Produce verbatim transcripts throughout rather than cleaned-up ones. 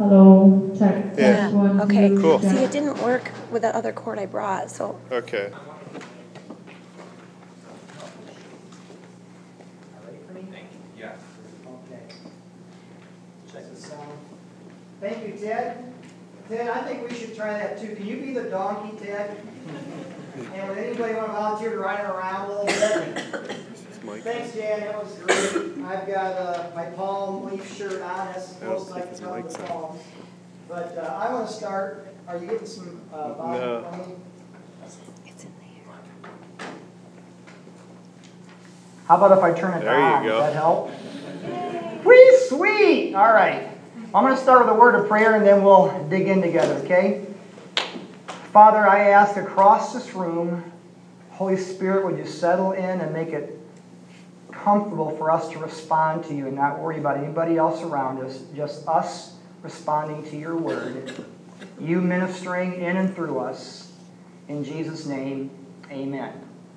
Hello, check. Yeah. Test, one, Okay. two, Cool. See, check. it didn't work with the other cord I brought, so. Okay. Thank you, Ted. Ted, I think we should try that too. Can you be the donkey, Ted? And would anybody want to volunteer to ride it around a little bit? Thanks, Jan. That was great. I've got uh, my palm leaf shirt on. That's the closest I can come to palms. But uh, I want to start. Are you getting some uh, volume No. for me? It's in there. How about if I turn it There you on? go. Does that help? Whee, sweet! All right. I'm going to start with a word of prayer and then we'll dig in together, okay? Father, I ask across this room, Holy Spirit, would you settle in and make it comfortable for us to respond to you and not worry about anybody else around us, just us responding to your word, you ministering in and through us. In Jesus' name, amen.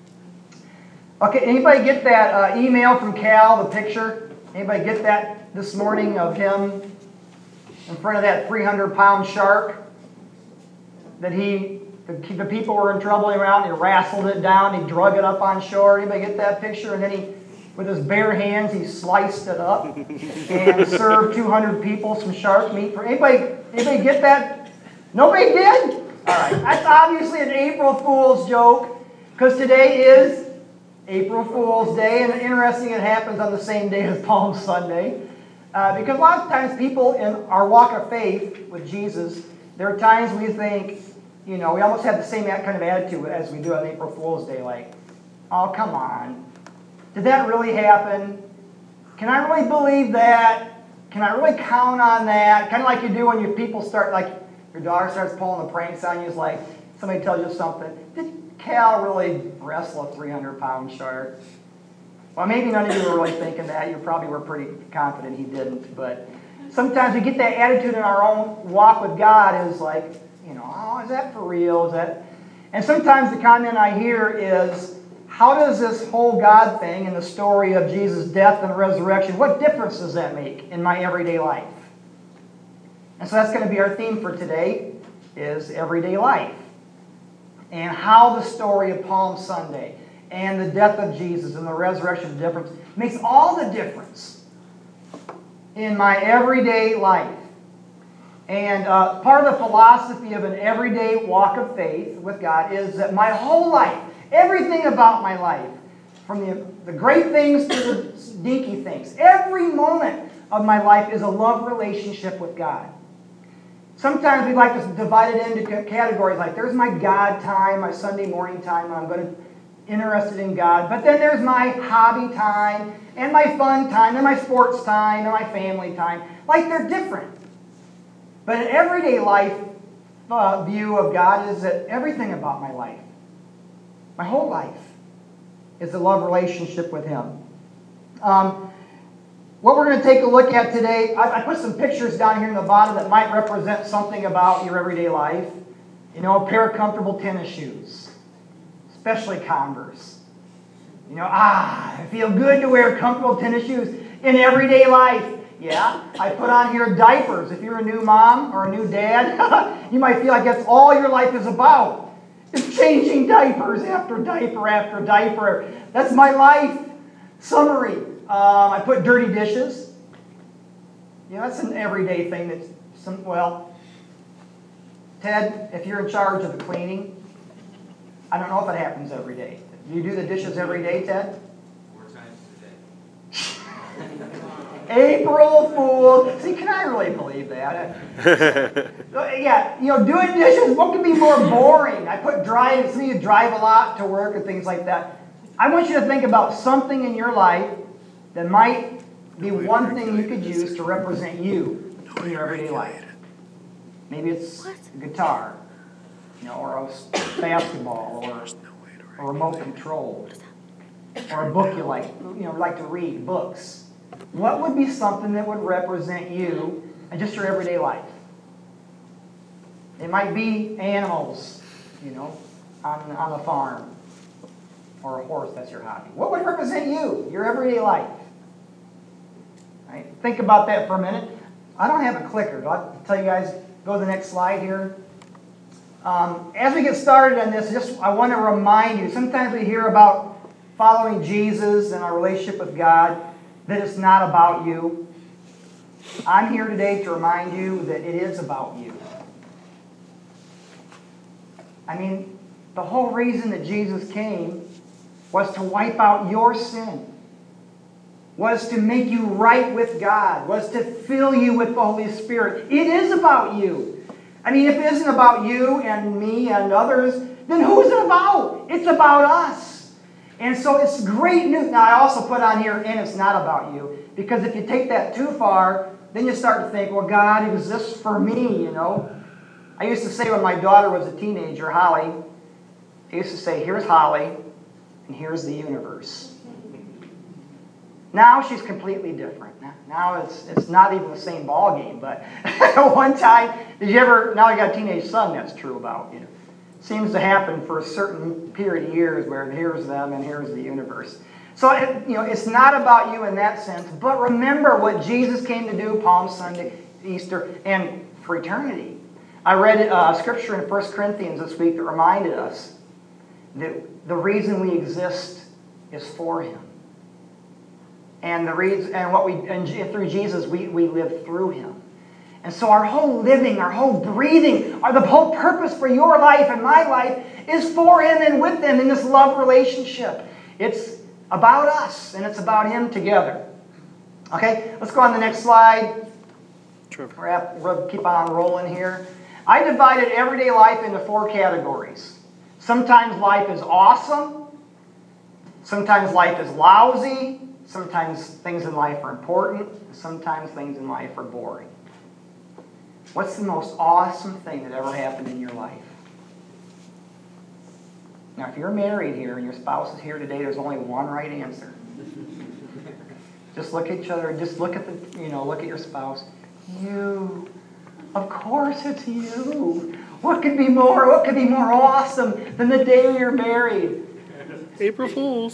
Okay, anybody get that uh, email from Cal, the picture? Anybody get that this morning of him in front of that three hundred pound shark? That he, the, the people were in trouble around, he wrestled it down, he drug it up on shore. Anybody get that picture? And then he, with his bare hands, he sliced it up and served two hundred people some shark meat. For anybody, anybody get that? Nobody did? All right, that's obviously an April Fool's joke, because today is April Fool's Day, and interesting, it happens on the same day as Palm Sunday. Uh, because a lot of times people in our walk of faith with Jesus, there are times we think, you know, we almost have the same kind of attitude as we do on April Fool's Day, like, oh, come on. Did that really happen? Can I really believe that? Can I really count on that? Kind of like you do when your people start, like, your daughter starts pulling the pranks on you. It's like, somebody tells you something. Did Cal really wrestle a three hundred pound shark? Well, maybe none of you were really thinking that. You probably were pretty confident he didn't. But sometimes we get that attitude in our own walk with God is like, you know, oh, is that for real? Is that? And sometimes the comment I hear is, how does this whole God thing and the story of Jesus' death and resurrection, what difference does that make in my everyday life? And so that's going to be our theme for today, is everyday life. And how the story of Palm Sunday and the death of Jesus and the resurrection difference makes all the difference in my everyday life. And uh, part of the philosophy of an everyday walk of faith with God is that my whole life, everything about my life, from the, the great things to the dinky things, every moment of my life is a love relationship with God. Sometimes we like to divide it into categories like there's my God time, my Sunday morning time when I'm going to interested in God. But then there's my hobby time and my fun time and my sports time and my family time. Like they're different. But an everyday life uh, view of God is that everything about my life, my whole life, is a love relationship with Him. Um, what we're going to take a look at today, I, I put some pictures down here in the bottom that might represent something about your everyday life. You know, a pair of comfortable tennis shoes, especially Converse. You know, ah, I feel good to wear comfortable tennis shoes in everyday life. Yeah, I put on here diapers. If you're a new mom or a new dad, you might feel like that's all your life is about. Is changing diapers after diaper after diaper. That's my life. Summary. Um, I put dirty dishes. Yeah, that's an everyday thing. That's some, well, Ted, if you're in charge of the cleaning, I don't know if it happens every day. Do you do the dishes every day, Ted? Four times a day. April Fool. See, can I really believe that? Yeah, you know, doing dishes, what could be more boring? I put driving, some of you drive a lot to work and things like that. I want you to think about something in your life that might be one thing you could use to represent you in your everyday life. Maybe it's a guitar, you know, or a basketball, or a remote control, or a book you like, you know, like to read, books. What would be something that would represent you and just your everyday life? It might be animals, you know, on, on the farm, or a horse, that's your hobby. What would represent you, your everyday life? Right? Think about that for a minute. I don't have a clicker. I'll tell you guys, go to the next slide here. Um, as we get started on this, just I want to remind you, sometimes we hear about following Jesus and our relationship with God, that it's not about you. I'm here today to remind you that it is about you. I mean, the whole reason that Jesus came was to wipe out your sin, was to make you right with God, was to fill you with the Holy Spirit. It is about you. I mean, if it isn't about you and me and others, then who's it about? It's about us. And so it's great news. Now, I also put on here, and it's not about you. Because if you take that too far, then you start to think, well, God exists for me, you know. I used to say when my daughter was a teenager, Holly, I used to say, here's Holly, and here's the universe. Now she's completely different. Now it's it's not even the same ball game. But one time, did you ever? Now I got a teenage son. That's true about you. Seems to happen for a certain period of years where here's them and here's the universe. So it, you know it's not about you in that sense. But remember what Jesus came to do: Palm Sunday, Easter, and for eternity. I read uh, scripture in First Corinthians this week that reminded us that the reason we exist is for Him. And the reason, and what we, and through Jesus, we, we live through Him. And so our whole living, our whole breathing, our, the whole purpose for your life and my life is for Him and with Him in this love relationship. It's about us, and it's about Him together. Okay, let's go on to the next slide. Sure. We'll keep on rolling here. I divided everyday life into four categories. Sometimes life is awesome. Sometimes life is lousy. Sometimes things in life are important. Sometimes things in life are boring. What's the most awesome thing that ever happened in your life? Now, if you're married here and your spouse is here today, there's only one right answer. Just look at each other. Just look at the, you know, look at your spouse. You. Of course it's you. What could be more, what could be more awesome than the day you're married? April Fools.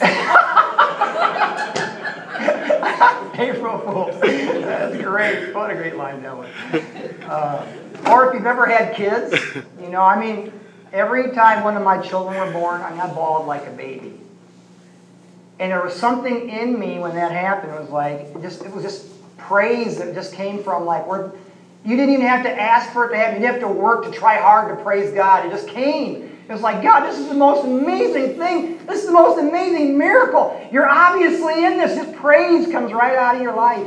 April Fools. That's great. What a great line that was. Uh, or if you've ever had kids, you know, I mean, every time one of my children were born, I mean, I bawled like a baby. And there was something in me when that happened. It was like, it, just, it was just praise that just came from like, where you didn't even have to ask for it to happen. You didn't have to work to try hard to praise God. It just came. It was like, God, this is the most amazing thing. This is the most amazing miracle. You're obviously in this. Just praise comes right out of your life.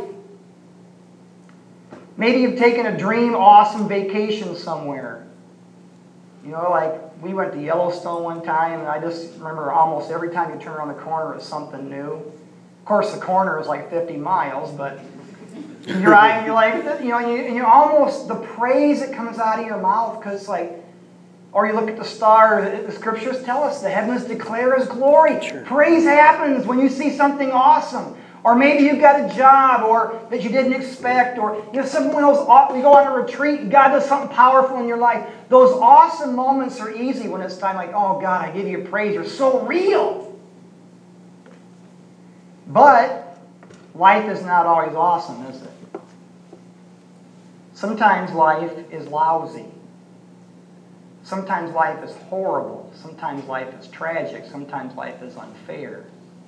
Maybe you've taken a dream, awesome vacation somewhere. You know, like we went to Yellowstone one time, and I just remember almost every time you turn around the corner, it's something new. Of course, the corner is like fifty miles, but you're right, and you're like, you know, and you, and you almost, the praise that comes out of your mouth, because it's like, or you look at the stars, the scriptures tell us the heavens declare His glory. Sure. Praise happens when you see something awesome. Or maybe you've got a job or that you didn't expect. Or you know, some of those, you go on a retreat, God does something powerful in your life. Those awesome moments are easy when it's time like, oh God, I give you praise. You're so real. But life is not always awesome, is it? Sometimes life is lousy. Sometimes life is horrible. Sometimes life is tragic. Sometimes life is unfair.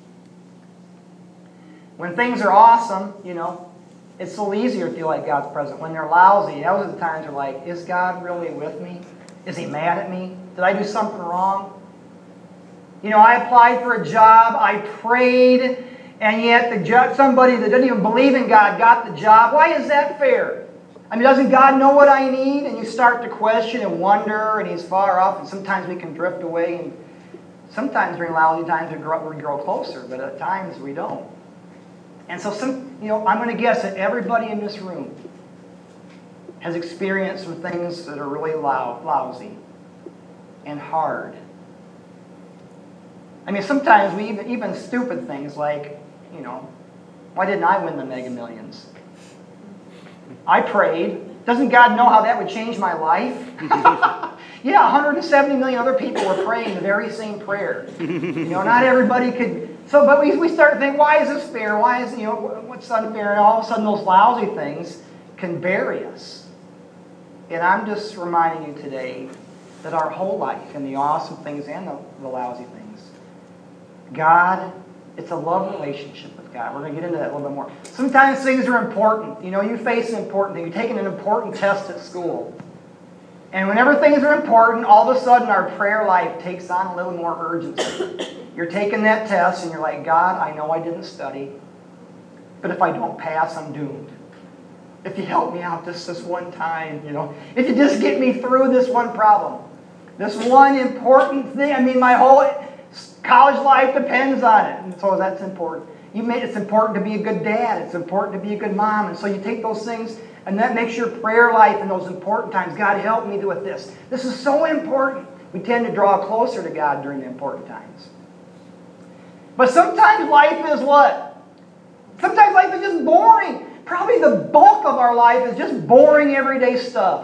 When things are awesome, you know, it's a little easier to feel like God's present. When they're lousy, those are the times you're like, is God really with me? Is He mad at me? Did I do something wrong? You know, I applied for a job. I prayed. And yet the jo- somebody that doesn't even believe in God got the job. Why is that fair? I mean, doesn't God know what I need? And you start to question and wonder, and He's far off, and sometimes we can drift away, and sometimes during lousy times we grow, we grow closer, but at times we don't. And so, some, you know, I'm going to guess that everybody in this room has experienced some things that are really loud, lousy and hard. I mean, sometimes we even, even stupid things like, you know, why didn't I win the Mega Millions? I prayed. Doesn't God know how that would change my life? Yeah, one hundred seventy million other people were praying the very same prayer. You know, not everybody could. So, but we, we start to think, why is this fair? Why is, you know, what's unfair? And all of a sudden those lousy things can bury us. And I'm just reminding you today that our whole life, and the awesome things and the, the lousy things, God, it's a love relationship with God. We're going to get into that a little bit more. Sometimes things are important. You know, you face an important thing. You're taking an important test at school. And whenever things are important, all of a sudden our prayer life takes on a little more urgency. You're taking that test and you're like, God, I know I didn't study, but if I don't pass, I'm doomed. If you help me out just this one time, you know, if you just get me through this one problem, this one important thing, I mean, my whole college life depends on it. And so that's important. You made, it's important to be a good dad. It's important to be a good mom. And so you take those things, and that makes your prayer life in those important times. God, help me with this. This is so important. We tend to draw closer to God during the important times. But sometimes life is what? Sometimes life is just boring. Probably the bulk of our life is just boring everyday stuff.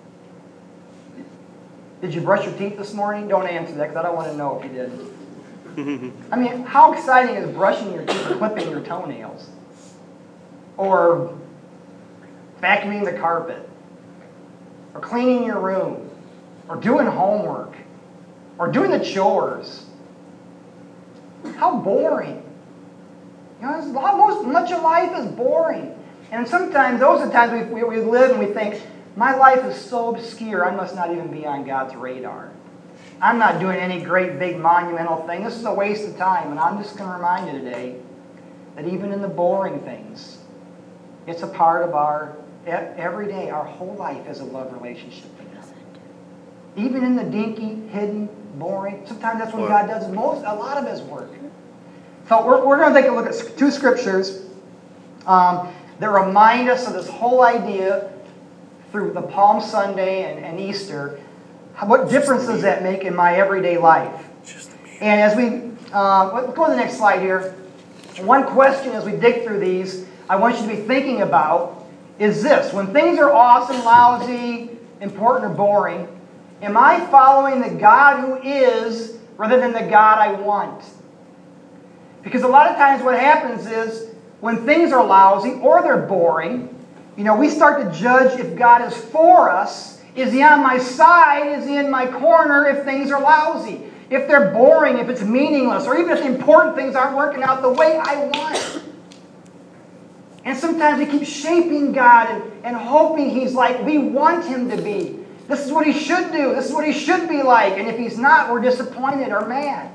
Did you brush your teeth this morning? Don't answer that because I don't want to know if you did. I mean, how exciting is brushing your teeth or clipping your toenails? Or vacuuming the carpet? Or cleaning your room? Or doing homework? Or doing the chores? How boring. You know, most, much of life is boring. And sometimes, those are the times we, we, we live and we think, my life is so obscure, I must not even be on God's radar. I'm not doing any great, big, monumental thing. This is a waste of time. And I'm just going to remind you today that even in the boring things, it's a part of our, every day, our whole life is a love relationship with God. Even in the dinky, hidden, boring, sometimes that's when God does most, a lot of His work. So we're, we're going to take a look at two scriptures um, that remind us of this whole idea through the Palm Sunday and, and Easter. What difference does that make in my everyday life? And as we, uh, let's go to the next slide here. One question as we dig through these, I want you to be thinking about is this. When things are awesome, lousy, important, or boring, am I following the God who is rather than the God I want? Because a lot of times what happens is when things are lousy or they're boring, you know, we start to judge if God is for us. Is He on my side? Is He in my corner if things are lousy? If they're boring, if it's meaningless, or even if the important things aren't working out the way I want. And sometimes we keep shaping God and, and hoping He's like we want Him to be. This is what He should do. This is what He should be like. And if He's not, we're disappointed or mad.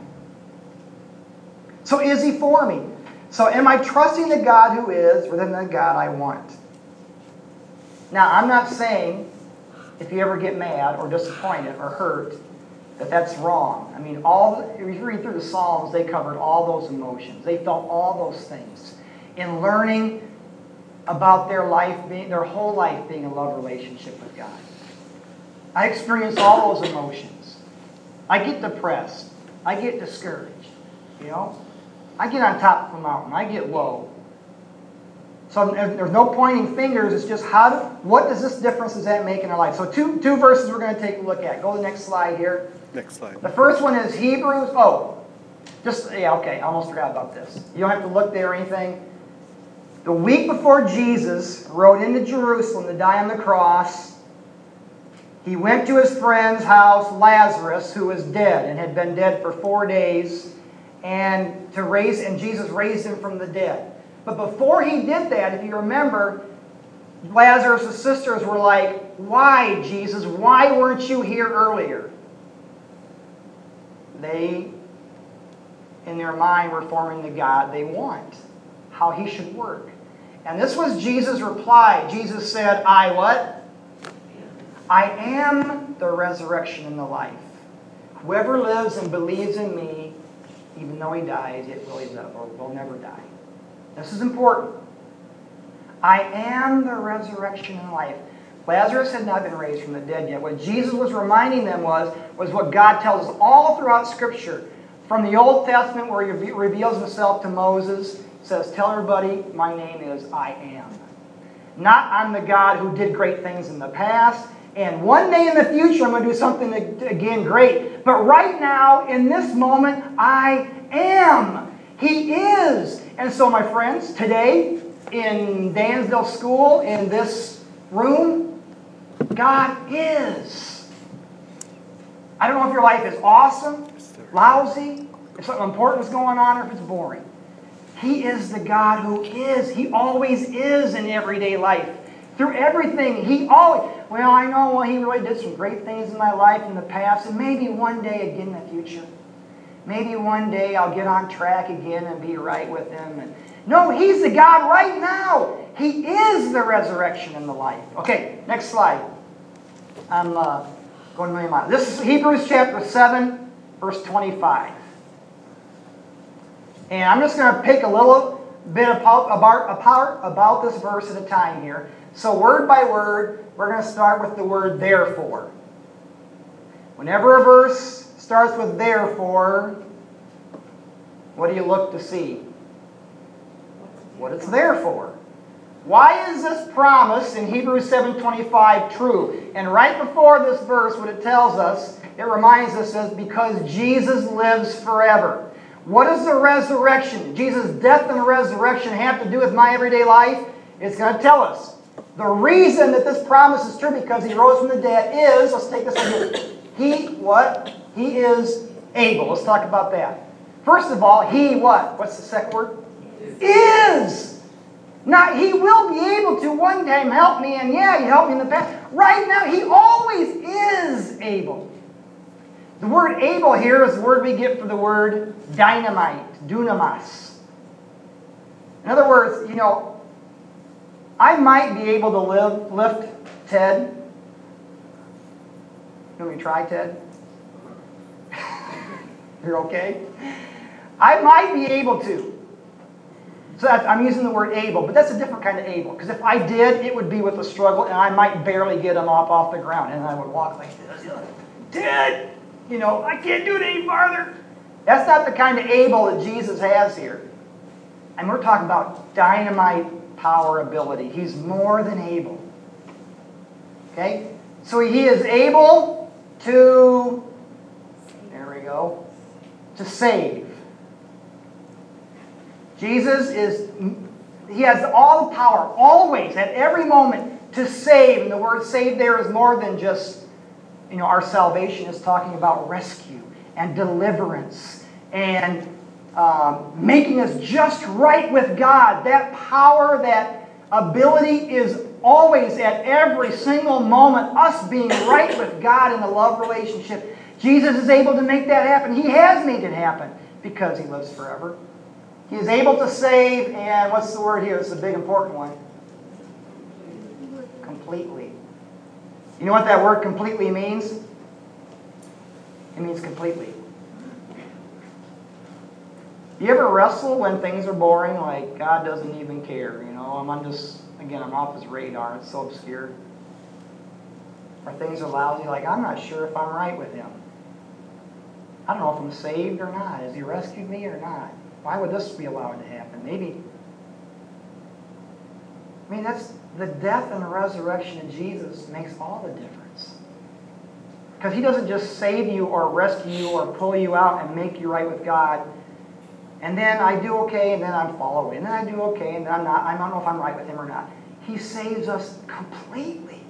So is He for me? So am I trusting the God who is rather than the God I want? Now, I'm not saying if you ever get mad or disappointed or hurt that that's wrong. I mean, all the, if you read through the Psalms, they covered all those emotions. They felt all those things in learning about their life being, their whole life being a love relationship with God. I experience all those emotions. I get depressed. I get discouraged. You know, I get on top of the mountain. I get low. So there's no pointing fingers. It's just how do, what does this difference does that make in our life? So two two verses we're going to take a look at. Go to the next slide here. Next slide. The first one is Hebrews. Oh, just yeah. Okay, I almost forgot about this. You don't have to look there or anything. The week before Jesus rode into Jerusalem to die on the cross, He went to His friend's house, Lazarus, who was dead and had been dead for four days, and to raise and Jesus raised him from the dead. But before He did that, if you remember, Lazarus' sisters were like, why, Jesus? Why weren't you here earlier? They, in their mind, were forming the God they want, how He should work. And this was Jesus' reply. Jesus said, I what? I am the resurrection and the life. Whoever lives and believes in me, even though he dies, it will live or will never die. This is important. I am the resurrection and life. Lazarus had not been raised from the dead yet. What Jesus was reminding them was, was what God tells us all throughout Scripture. From the Old Testament where He reveals Himself to Moses, says, tell everybody my name is I am. Not I'm the God who did great things in the past. And one day in the future I'm going to do something again great. But right now, in this moment, I am. He is. And so, my friends, today in Dansville School, in this room? God is. I don't know if your life is awesome, lousy, if something important is going on, or if it's boring. He is the God who is. He always is in everyday life. Through everything, He always... Well, I know well, He really did some great things in my life in the past, and maybe one day again in the future. Maybe one day I'll get on track again and be right with Him. And no, He's the God right now. He is the resurrection and the life. Okay, next slide. I'm uh, going a million miles. This is Hebrews chapter seven, verse twenty-five. And I'm just going to pick a little bit about, about, about, about this verse at a time here. So word by word, we're going to start with the word therefore. Whenever a verse starts with therefore, what do you look to see? What it's there for. Why is this promise in Hebrews seven twenty-five true? And right before this verse, what it tells us, it reminds us is because Jesus lives forever. What does the resurrection, Jesus' death and resurrection have to do with my everyday life? It's going to tell us. The reason that this promise is true because He rose from the dead is, let's take this again. He, what? He is able. Let's talk about that. First of all, He what? What's the second word? Is. Now, He will be able to one time help me, and yeah, He helped me in the past. Right now, He always is able. The word able here is the word we get for the word dynamite, dunamis. In other words, you know, I might be able to live, lift Ted. You want me to try, Ted? You're okay? I might be able to. So that's, I'm using the word able, but that's a different kind of able. Because if I did, it would be with a struggle, and I might barely get him up off the ground, and I would walk like this. Ted! You know, I can't do it any farther. That's not the kind of able that Jesus has here. And we're talking about dynamite power ability. He's more than able. Okay? So He is able to, there we go, to save. Jesus is, He has all the power, always, at every moment, to save. And the word save there is more than just, you know, our salvation is talking about rescue and deliverance and um, making us just right with God. That power, that ability is always at every single moment us being right with God in a love relationship. Jesus is able to make that happen. He has made it happen because He lives forever. He is able to save, and what's the word here? It's a big important one. Completely. You know what that word completely means? It means completely. You ever wrestle when things are boring, like God doesn't even care? You know, I'm on just, again, I'm off His radar. It's so obscure. Or things are lousy, like I'm not sure if I'm right with Him. I don't know if I'm saved or not. Has He rescued me or not? Why would this be allowed to happen? Maybe. I mean, that's the death and the resurrection of Jesus makes all the difference. Because He doesn't just save you or rescue you or pull you out and make you right with God. And then I do okay, and then I fall away. And then I do okay, and then I'm not. I don't know if I'm right with Him or not. He saves us completely.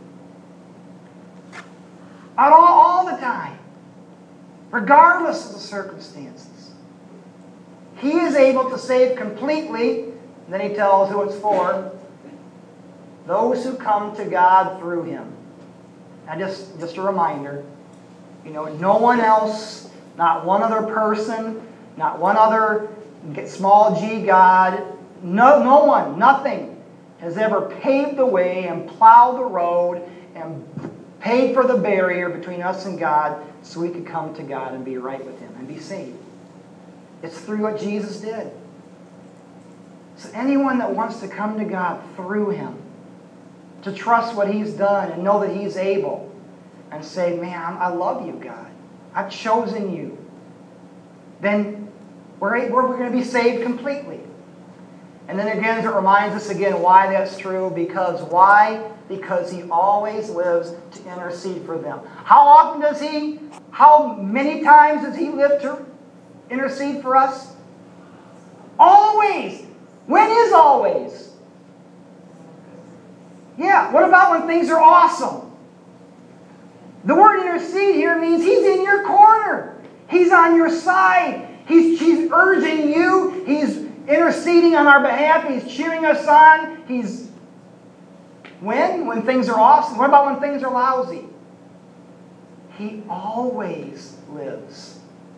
All, all the time. Regardless of the circumstances. He is able to save completely. And then He tells who it's for. Those who come to God through Him. And just, just a reminder, you know, no one else, not one other person, not one other small g God, no, no one, nothing has ever paved the way and plowed the road and paid for the barrier between us and God so we could come to God and be right with Him and be saved. It's through what Jesus did. So anyone that wants to come to God through Him, to trust what He's done and know that He's able, and say, man, I love you, God. I've chosen you. Then we're, we're going to be saved completely. And then again, it reminds us again why that's true. Because why? Because He always lives to intercede for them. How often does He, how many times does He live to intercede for us? Always. When is always? Yeah, what about when things are awesome? The word intercede here means He's in your corner. He's on your side. He's, he's urging you. He's interceding on our behalf. He's cheering us on. He's... When? When things are awesome. What about when things are lousy? He always lives.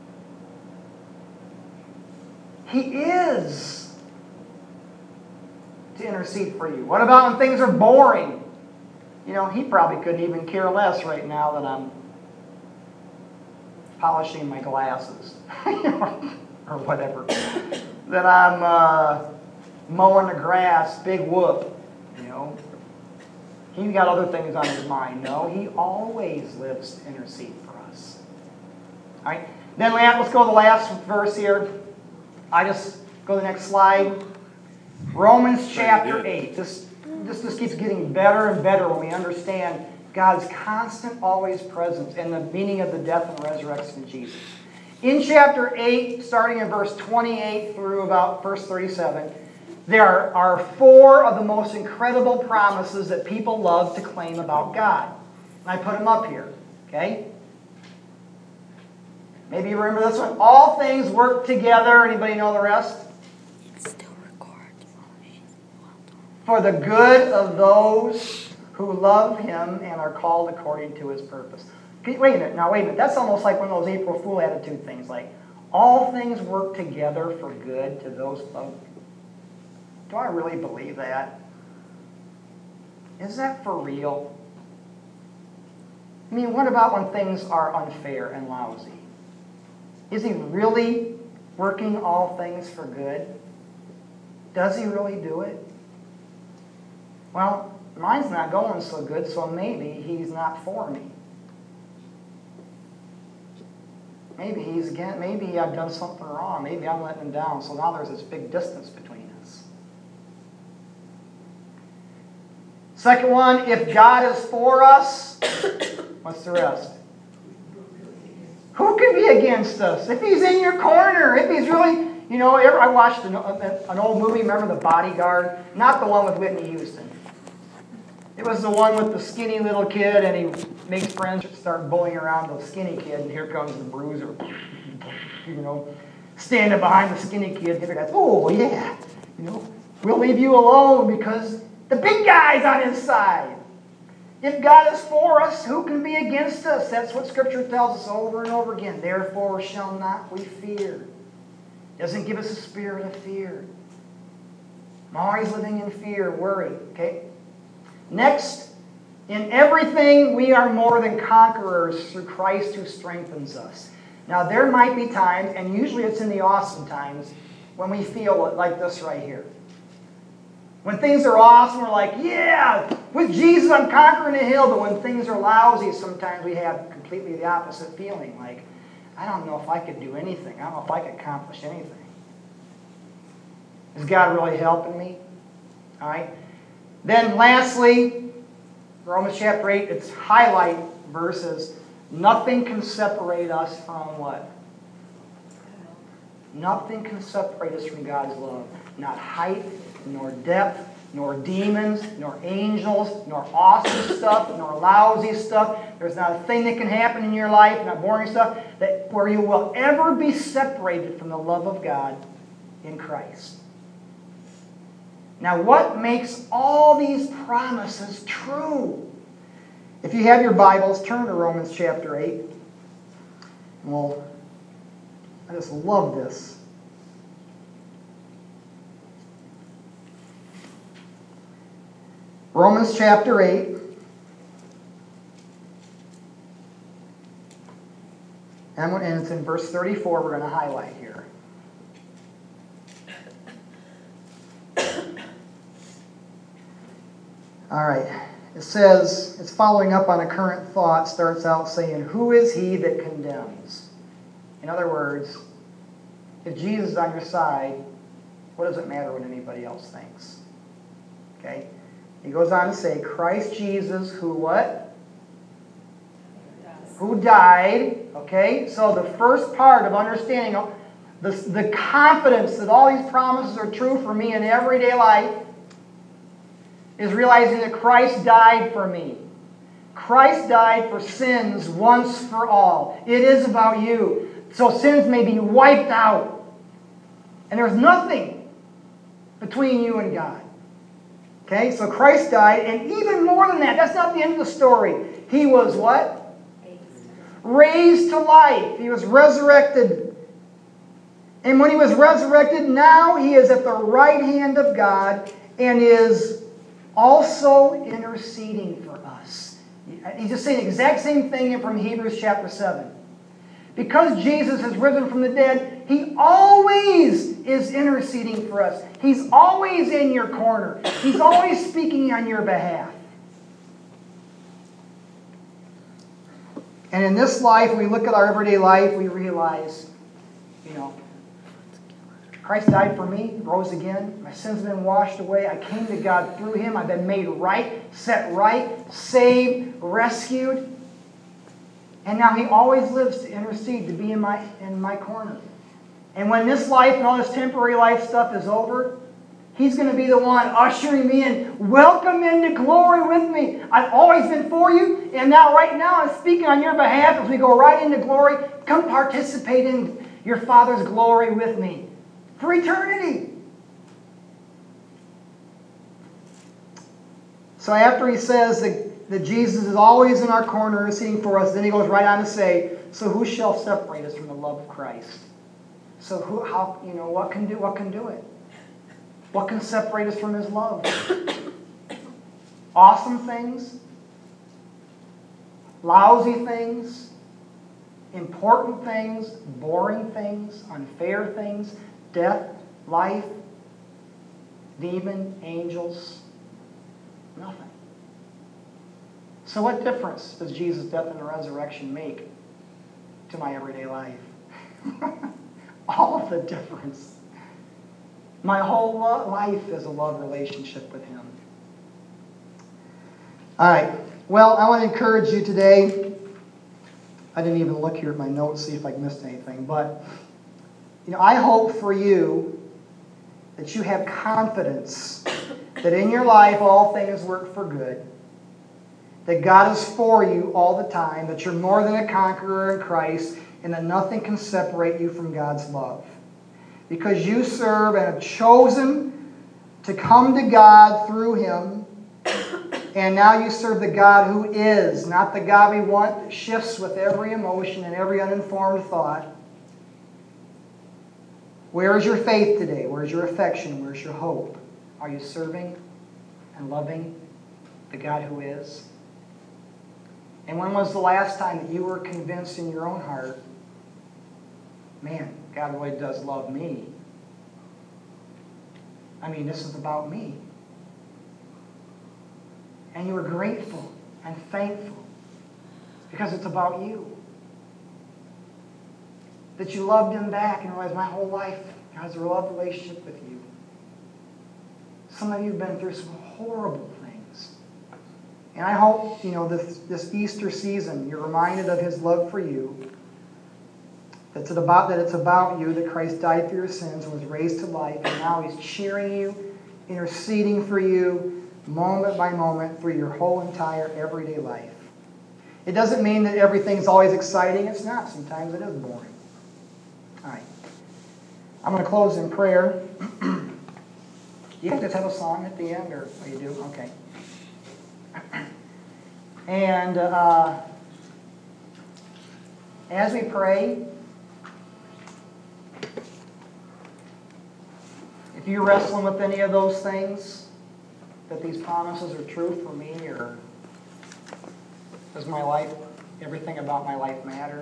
He is to intercede for you. What about when things are boring? You know, He probably couldn't even care less right now that I'm polishing my glasses or whatever. That I'm uh, mowing the grass, big whoop, you know. He's got other things on His mind. No, He always lives to intercede for us. All right. Then let's go to the last verse here. I just go to the next slide. Romans chapter eight. This, this just keeps getting better and better when we understand God's constant, always presence and the meaning of the death and resurrection of Jesus. In chapter eight, starting in verse twenty-eight through about verse thirty-seven, there are four of the most incredible promises that people love to claim about God. And I put them up here. Okay? Maybe you remember this one. All things work together. Anybody know the rest? It still records. For the good of those who love Him and are called according to His purpose. Wait a minute. Now, wait a minute. That's almost like one of those April Fool attitude things. Like, all things work together for good to those who love Him. Do I really believe that? Is that for real? I mean, what about when things are unfair and lousy? Is He really working all things for good? Does He really do it? Well, mine's not going so good, so maybe He's not for me. Maybe He's again, maybe I've done something wrong. Maybe I'm letting Him down, so now there's this big distance between us. Second one, if God is for us, what's the rest? Who can be against us? If He's in your corner, if He's really, you know, I watched an, an old movie, remember The Bodyguard? Not the one with Whitney Houston. It was the one with the skinny little kid, and he makes friends start bullying around the skinny kid, and here comes the bruiser, you know, standing behind the skinny kid. The other guy's, oh, yeah, you know, we'll leave you alone because the big guy's on his side. If God is for us, who can be against us? That's what Scripture tells us over and over again. Therefore shall not we fear. It doesn't give us a spirit of fear. I'm always living in fear, worry. Okay? Next, in everything we are more than conquerors through Christ who strengthens us. Now there might be times, and usually it's in the awesome times, when we feel like this right here. When things are awesome, we're like, yeah, with Jesus I'm conquering the hill. But when things are lousy, sometimes we have completely the opposite feeling. Like, I don't know if I could do anything. I don't know if I could accomplish anything. Is God really helping me? All right. Then lastly, Romans chapter eight, its highlight verses, nothing can separate us from what? Nothing can separate us from God's love. Not height, nor depth, nor demons, nor angels, nor awesome stuff, nor lousy stuff. There's not a thing that can happen in your life, not boring stuff, that where you will ever be separated from the love of God in Christ. Now, what makes all these promises true? If you have your Bibles, turn to Romans chapter eight. Well, I just love this. Romans chapter eight. And it's in verse thirty-four we're going to highlight here. All right. It says, it's following up on a current thought, starts out saying, who is he that condemns? In other words, if Jesus is on your side, what does it matter what anybody else thinks? Okay? He goes on to say, Christ Jesus, who what? Who died. Okay? So the first part of understanding the, the confidence that all these promises are true for me in everyday life is realizing that Christ died for me. Christ died for sins once for all. It is about you. So sins may be wiped out. And there's nothing between you and God. Okay, so Christ died, and even more than that, that's not the end of the story. He was what? Raised to life. He was resurrected. And when he was resurrected, now he is at the right hand of God and is also interceding for us. He's just saying the exact same thing from Hebrews chapter seven. Because Jesus has risen from the dead, he always is interceding for us. He's always in your corner. He's always speaking on your behalf. And in this life, we look at our everyday life, we realize, you know, Christ died for me, rose again. My sins have been washed away. I came to God through him. I've been made right, set right, saved, rescued. And now he always lives to intercede, to be in my, in my corner. And when this life and all this temporary life stuff is over, he's going to be the one ushering me in. Welcome into glory with me. I've always been for you, and now right now I'm speaking on your behalf as we go right into glory. Come participate in your Father's glory with me for eternity. So after he says that, that Jesus is always in our corner interceding for us, then he goes right on to say, so who shall separate us from the love of Christ? So who, how, you know, what can do, what can do it? What can separate us from his love? Awesome things? Lousy things? Important things? Boring things? Unfair things? Death? Life? Demon? Angels? Nothing. So what difference does Jesus' death and resurrection make to my everyday life? All of the difference. My whole life is a love relationship with him. All right. Well, I want to encourage you today. I didn't even look here at my notes, see if I missed anything. But, you know, I hope for you that you have confidence that in your life all things work for good. That God is for you all the time. That you're more than a conqueror in Christ. And that nothing can separate you from God's love. Because you serve and have chosen to come to God through him. And now you serve the God who is, not the God we want that shifts with every emotion and every uninformed thought. Where is your faith today? Where is your affection? Where is your hope? Are you serving and loving the God who is? And when was the last time that you were convinced in your own heart, man, God really does love me? I mean, this is about me. And you were grateful and thankful because it's about you. That you loved him back and realized my whole life has a love relationship with you. Some of you have been through some horrible things. And I hope, you know, this, this Easter season, you're reminded of his love for you. That's about, that it's about you, that Christ died for your sins and was raised to life. And now he's cheering you, interceding for you, moment by moment, through your whole entire everyday life. It doesn't mean that everything's always exciting. It's not. Sometimes it is boring. All right. I'm going to close in prayer. You guys have a song at the end, or oh, you do? Okay. And uh, as we pray, if you're wrestling with any of those things, that these promises are true for me, or does my life, everything about my life matter?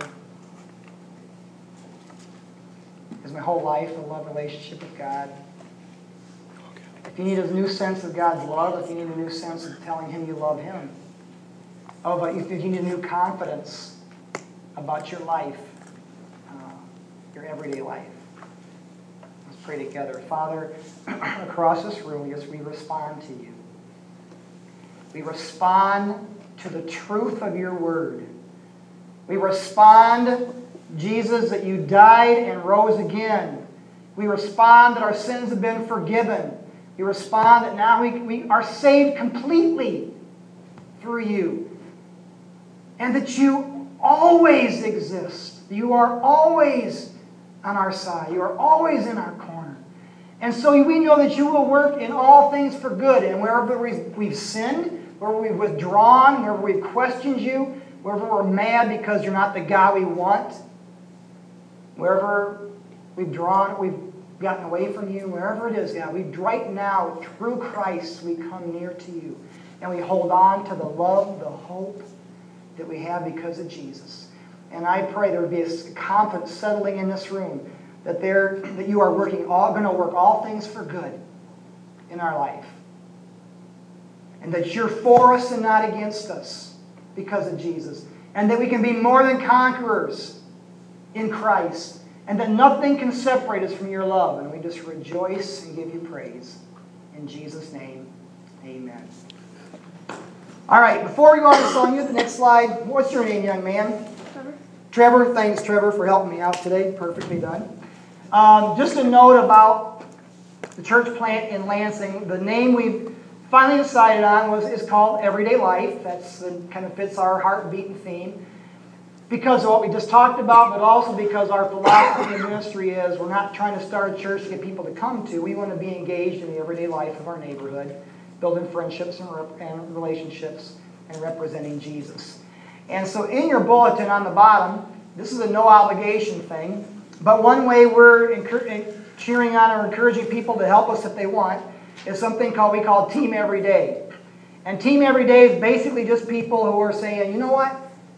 Is my whole life a love relationship with God? If you need a new sense of God's love, if you need a new sense of telling him you love him, oh, but if you need a new confidence about your life, uh, your everyday life, let's pray together. Father, across this room, yes, we respond to you. We respond to the truth of your word. We respond, Jesus, that you died and rose again. We respond that our sins have been forgiven. You respond that now we, we are saved completely through you. And that you always exist. You are always on our side. You are always in our corner. And so we know that you will work in all things for good. And wherever we've, we've sinned, wherever we've withdrawn, wherever we've questioned you, wherever we're mad because you're not the God we want, wherever we've drawn, we've gotten away from you, wherever it is, God, we right now, through Christ, we come near to you. And we hold on to the love, the hope that we have because of Jesus. And I pray there would be a confidence settling in this room that there that you are working all going to work all things for good in our life. And that you're for us and not against us because of Jesus. And that we can be more than conquerors in Christ. And that nothing can separate us from your love. And we just rejoice and give you praise. In Jesus' name, amen. All right, before we go on to song, you the next slide. What's your name, young man? Trevor. Trevor, thanks, Trevor, for helping me out today. Perfectly done. Um, just a note about the church plant in Lansing. The name we've finally decided on was is called Everyday Life. That's the, kind of fits our heartbeat and theme. Because of what we just talked about, but also because our philosophy in ministry is we're not trying to start a church to get people to come to. We want to be engaged in the everyday life of our neighborhood, building friendships and, rep- and relationships and representing Jesus. And so in your bulletin on the bottom, this is a no obligation thing, but one way we're encour- cheering on or encouraging people to help us if they want is something called we call Team Everyday. And Team Everyday is basically just people who are saying, you know what?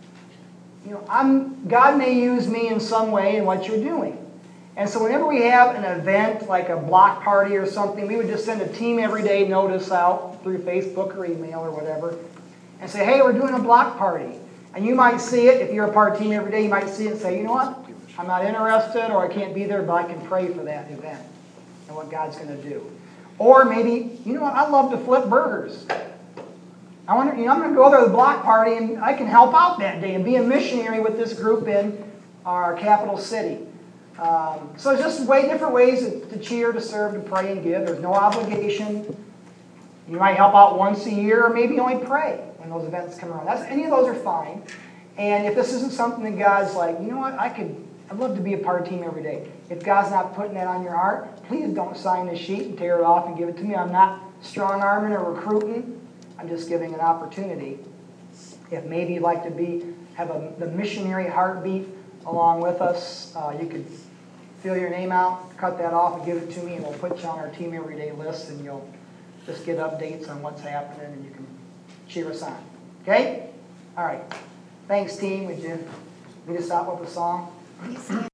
You know, I'm, God may use me in some way in what you're doing. And so whenever we have an event like a block party or something, we would just send a Team Everyday notice out through Facebook or email or whatever and say, hey, we're doing a block party. And you might see it, if you're a part of Team Everyday, you might see it and say, you know what, I'm not interested or I can't be there, but I can pray for that event and what God's going to do. Or maybe, you know what, I love to flip burgers. I wonder, you know, I'm going to go there to the block party and I can help out that day and be a missionary with this group in our capital city. Um, so it's just way different ways to, to cheer, to serve, to pray, and give. There's no obligation. You might help out once a year, or maybe only pray when those events come around. That's, any of those are fine. And if this isn't something that God's like, you know what, I could, I'd love to be a part of Team Everyday. If God's not putting that on your heart, please don't sign this sheet and tear it off and give it to me. I'm not strong-arming or recruiting. I'm just giving an opportunity. If maybe you'd like to be have a, the missionary heartbeat along with us, uh, you could fill your name out, cut that off, and give it to me, and we'll put you on our Team Everyday list, and you'll just get updates on what's happening, and you can cheer us on. Okay? All right. Thanks, team. Would you lead us out with a song?